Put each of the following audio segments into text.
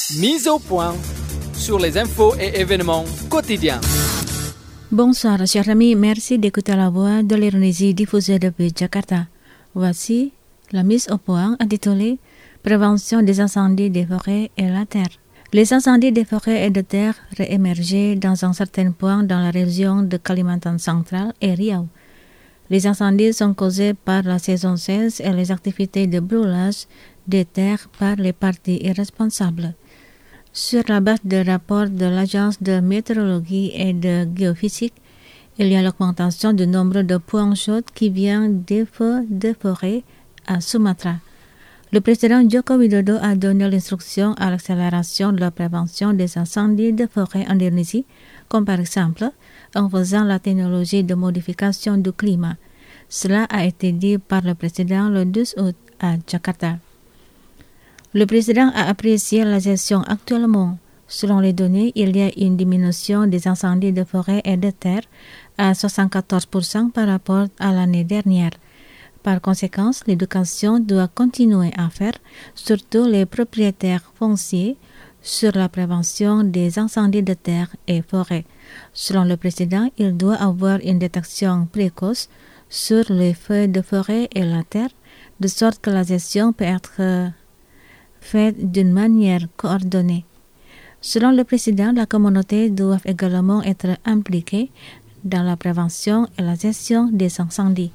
Mise au point sur les infos et événements quotidiens. Bonsoir chers amis, merci d'écouter la voix de l'Indonésie diffusée depuis Jakarta. Voici la mise au point intitulée Prévention des incendies des forêts et la terre. Les incendies des forêts et de terre réémergent dans un certain point dans la région de Kalimantan central et Riau. Les incendies sont causés par la saison 16 et les activités de brûlage des terres par les parties irresponsables. Sur la base de rapports de l'Agence de météorologie et de géophysique, il y a l'augmentation du nombre de points chauds qui vient des feux de forêt à Sumatra. Le président Joko Widodo a donné l'instruction à l'accélération de la prévention des incendies de forêt en Indonésie, comme par exemple en faisant la technologie de modification du climat. Cela a été dit par le président le 12 août à Jakarta. Le président a apprécié la gestion actuellement. Selon les données, il y a une diminution des incendies de forêt et de terre à 74% par rapport à l'année dernière. Par conséquent, l'éducation doit continuer à faire, surtout les propriétaires fonciers, sur la prévention des incendies de terre et forêt. Selon le président, il doit avoir une détection précoce sur les feux de forêt et la terre, de sorte que la gestion peut être faite d'une manière coordonnée. Selon le président, la communauté doit également être impliquée dans la prévention et la gestion des incendies.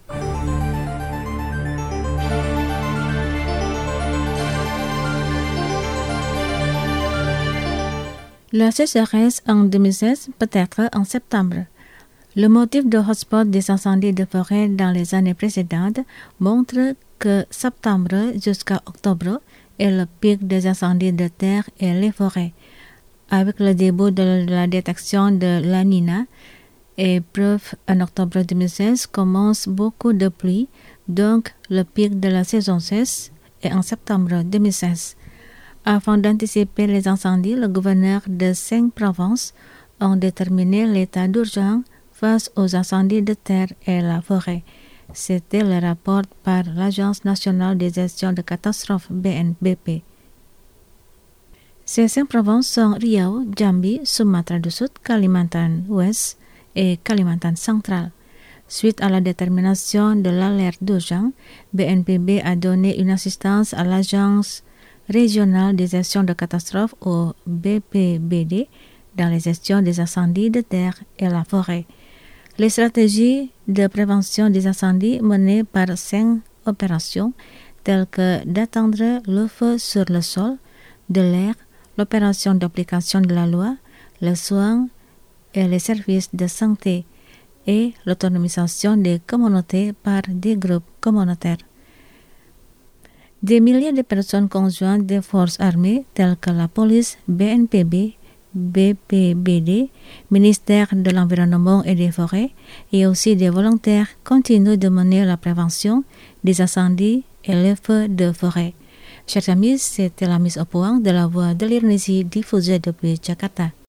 La sécheresse en 2016 peut-être en septembre. Le motif de hotspot des incendies de forêt dans les années précédentes montre que septembre jusqu'à octobre est le pic des incendies de terre et les forêts. Avec le début de la détection de La Nina, et preuve en octobre 2016 commence beaucoup de pluie, donc le pic de la saison 16 est en septembre 2016. Afin d'anticiper les incendies, le gouverneur de 5 provinces ont déterminé l'état d'urgence face aux incendies de terre et la forêt. C'était le rapport par l'Agence nationale de gestion de catastrophes BNPB. Ces 5 provinces sont Riau, Jambi, Sumatra du Sud, Kalimantan Ouest et Kalimantan Central. Suite à la détermination de l'alerte d'urgence, BNPB a donné une assistance à l'Agence régionale de gestion de catastrophes au BPBD dans la gestion des incendies de terre et la forêt. Les stratégies de prévention des incendies menées par 5 opérations telles que d'éteindre le feu sur le sol, de l'air, l'opération d'application de la loi, les soins et les services de santé et l'autonomisation des communautés par des groupes communautaires. Des milliers de personnes conjointes des forces armées telles que la police, BNPB, BPBD, ministère de l'Environnement et des Forêts et aussi des volontaires continuent de mener la prévention des incendies et les feux de forêt. Chers amis, c'était la mise au point de la voix de l'Indonésie diffusée depuis Jakarta.